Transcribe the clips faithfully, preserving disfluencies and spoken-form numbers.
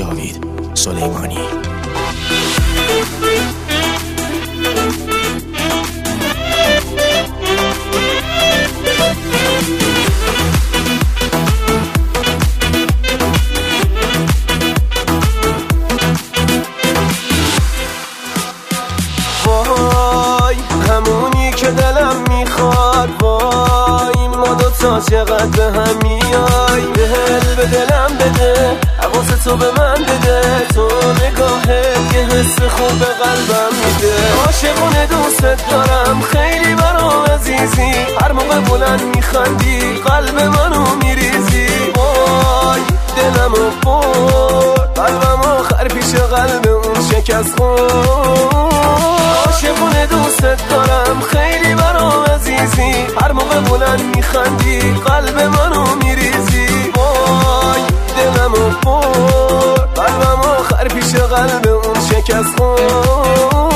جاوید سلیمانی. وای همونی که دلم میخواد، وای ما دوتا چقدر به هم میای. دل به دلم بده، حواست تو به من بده، تو نگاهت یه حس خوب به قلبم میده. عاشقونه دوست دارم خیلی برام عزیزی، هر موقع بلند میخندی قلب منو میریزی. وای دلمو برد، قلبم آخر پیش قلب اون شکست خورد. عاشقونه دوست دارم خیلی برام عزیزی، هر موقع بلند میخندی قلب منو میریزی. وای دلمو برد، قلبم آخر پیش قلب اون شکست خورد.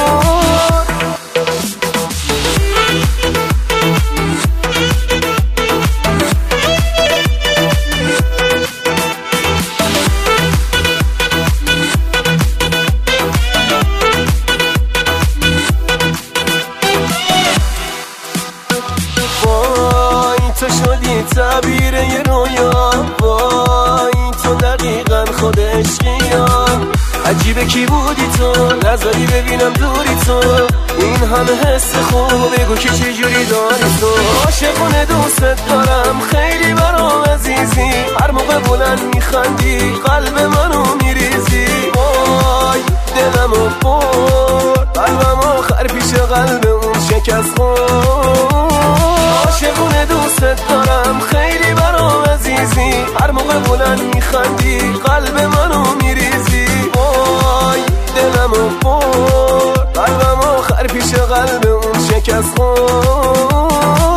تو شدی تعبیر یه رویا، وای تو دقیقا خود عشقیا. عجیبه کی بودی تو، نذاری ببینم دوری تو، این همه حس خوب بگو که چجوری داری تو. عاشقونه دوست دارم خیلی برام عزیزی، هر موقع بلند میخندی قلب منو میریزی. وای دلمو برد، قلبم آخر پیش قلب اون شکست خورد. عاشقونه دوست دارم خیلی برام عزیزی، هر موقع بلند میخندی قلب منو میریزی. وای دلمو برد، قلبم آخر پیش قلب اون شکست خورد.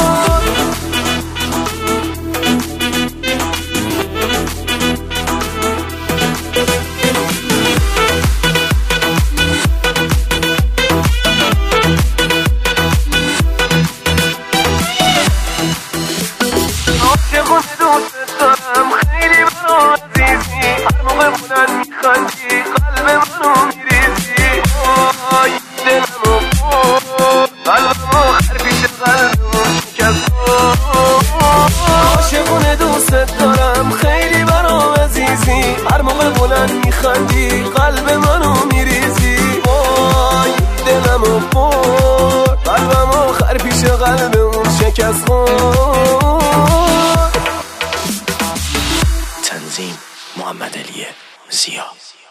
عاشقونه دوست دارم خیلی برام عزیزی، هر موقع بلند میخندی قلب منو میریزی. وای دلمو برد، قلبم آخر پیش قلب اون شکست خورد. عاشقونه دوست دارم خیلی برام عزیزی، هر موقع بلند میخندی قلب منو میریزی. وای دلمو برد، قلبم آخر پیش قلب اون شکست خورد. تنظیم محمد علی زیا.